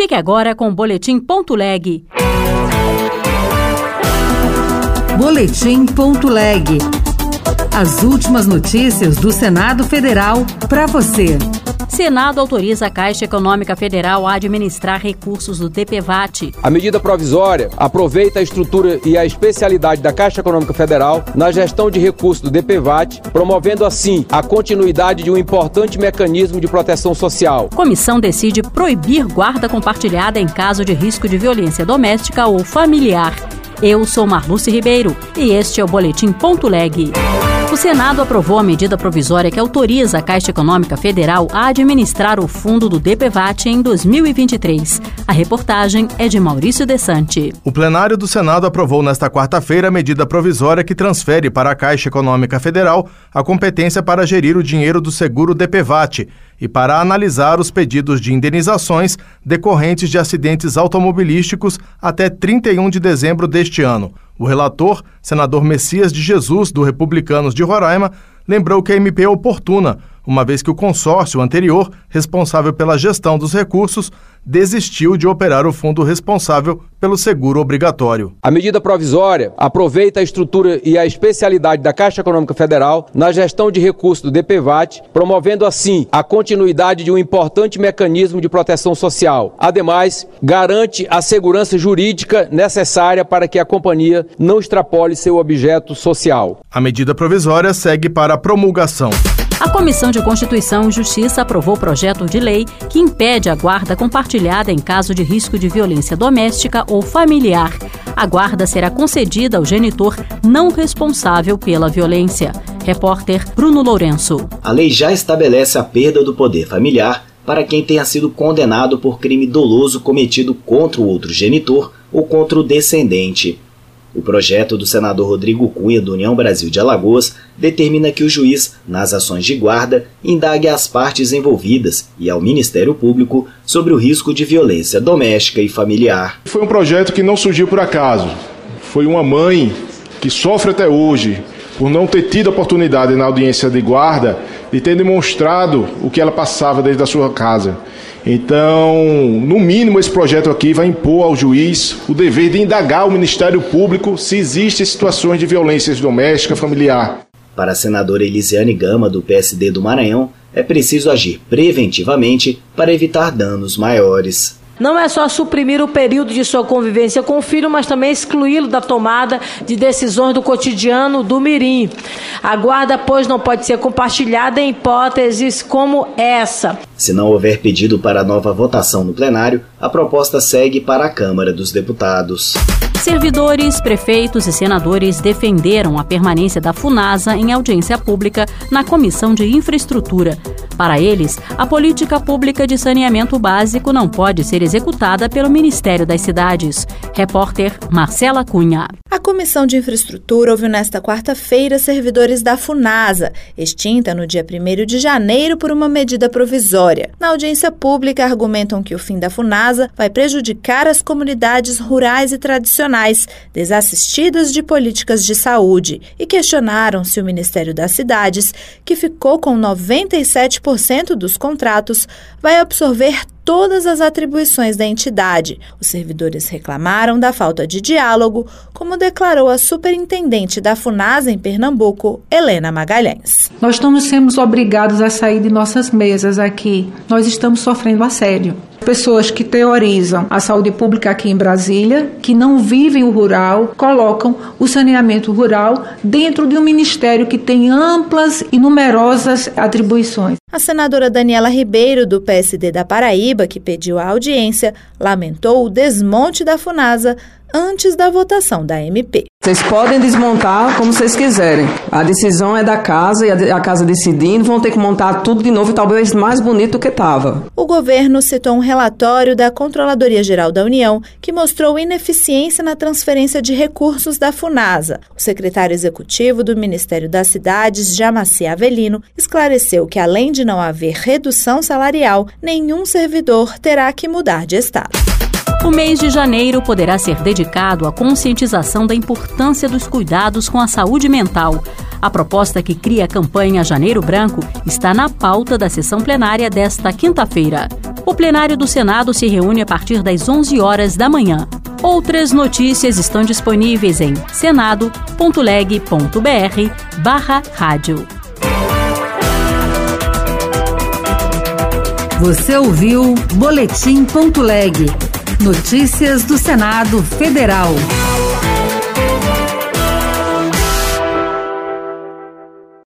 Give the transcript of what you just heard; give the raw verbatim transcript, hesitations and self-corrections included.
Fique agora com o Boletim Ponto Leg. Boletim Ponto Leg. As últimas notícias do Senado Federal para você. Senado autoriza a Caixa Econômica Federal a administrar recursos do D P V A T. A medida provisória aproveita a estrutura e a especialidade da Caixa Econômica Federal na gestão de recursos do D P V A T, promovendo assim a continuidade de um importante mecanismo de proteção social. Comissão decide proibir guarda compartilhada em caso de risco de violência doméstica ou familiar. Eu sou Marluce Ribeiro e este é o Boletim Ponto Leg. O Senado aprovou a medida provisória que autoriza a Caixa Econômica Federal a administrar o fundo do D P V A T em dois mil e vinte e três. A reportagem é de Maurício Desante. O plenário do Senado aprovou nesta quarta-feira a medida provisória que transfere para a Caixa Econômica Federal a competência para gerir o dinheiro do seguro D P V A T e para analisar os pedidos de indenizações decorrentes de acidentes automobilísticos até trinta e um de dezembro deste ano. O relator, senador Messias de Jesus, do Republicanos de Roraima, lembrou que a M P é oportuna, uma vez que o consórcio anterior, responsável pela gestão dos recursos, desistiu de operar o fundo responsável pelo seguro obrigatório. A medida provisória aproveita a estrutura e a especialidade da Caixa Econômica Federal na gestão de recursos do D P V A T, promovendo assim a continuidade de um importante mecanismo de proteção social. Ademais, garante a segurança jurídica necessária para que a companhia não extrapole seu objeto social. A medida provisória segue para a promulgação. A Comissão de Constituição e Justiça aprovou o projeto de lei que impede a guarda compartilhada em caso de risco de violência doméstica ou familiar. A guarda será concedida ao genitor não responsável pela violência. Repórter Bruno Lourenço. A lei já estabelece a perda do poder familiar para quem tenha sido condenado por crime doloso cometido contra o outro genitor ou contra o descendente. O projeto do senador Rodrigo Cunha, do União Brasil de Alagoas, determina que o juiz, nas ações de guarda, indague às partes envolvidas e ao Ministério Público sobre o risco de violência doméstica e familiar. Foi um projeto que não surgiu por acaso. Foi uma mãe que sofre até hoje por não ter tido a oportunidade na audiência de guarda de ter demonstrado o que ela passava desde a sua casa. Então, no mínimo, esse projeto aqui vai impor ao juiz o dever de indagar o Ministério Público se existem situações de violência doméstica familiar. Para a senadora Elisiane Gama, do P S D do Maranhão, é preciso agir preventivamente para evitar danos maiores. Não é só suprimir o período de sua convivência com o filho, mas também excluí-lo da tomada de decisões do cotidiano do mirim. A guarda, pois, não pode ser compartilhada em hipóteses como essa. Se não houver pedido para nova votação no plenário, a proposta segue para a Câmara dos Deputados. Servidores, prefeitos e senadores defenderam a permanência da FUNASA em audiência pública na Comissão de Infraestrutura. Para eles, a política pública de saneamento básico não pode ser executada pelo Ministério das Cidades. Repórter Marcela Cunha. A Comissão de Infraestrutura ouviu nesta quarta-feira servidores da FUNASA, extinta no dia primeiro de janeiro por uma medida provisória. Na audiência pública, argumentam que o fim da FUNASA vai prejudicar as comunidades rurais e tradicionais, desassistidas de políticas de saúde, e questionaram se o Ministério das Cidades, que ficou com noventa e sete por cento dos contratos, vai absorver todas as atribuições da entidade. Os servidores reclamaram da falta de diálogo, como declarou a superintendente da FUNASA em Pernambuco, Helena Magalhães. Nós estamos sendo obrigados a sair de nossas mesas aqui. Nós estamos sofrendo assédio. Pessoas que teorizam a saúde pública aqui em Brasília, que não vivem o rural, colocam o saneamento rural dentro de um ministério que tem amplas e numerosas atribuições. A senadora Daniela Ribeiro, do P S D da Paraíba, que pediu a audiência, lamentou o desmonte da FUNASA antes da votação da M P. Vocês podem desmontar como vocês quiserem. A decisão é da casa e a casa decidindo, vão ter que montar tudo de novo e talvez mais bonito do que estava. O governo citou um relatório da Controladoria Geral da União que mostrou ineficiência na transferência de recursos da FUNASA. O secretário executivo do Ministério das Cidades, Jamaci Avelino, esclareceu que, além de não haver redução salarial, nenhum servidor terá que mudar de estado. O mês de janeiro poderá ser dedicado à conscientização da importância dos cuidados com a saúde mental. A proposta que cria a campanha Janeiro Branco está na pauta da sessão plenária desta quinta-feira. O plenário do Senado se reúne a partir das onze horas da manhã. Outras notícias estão disponíveis em senado.leg.br barra rádio. Você ouviu Boletim.leg. Notícias do Senado Federal.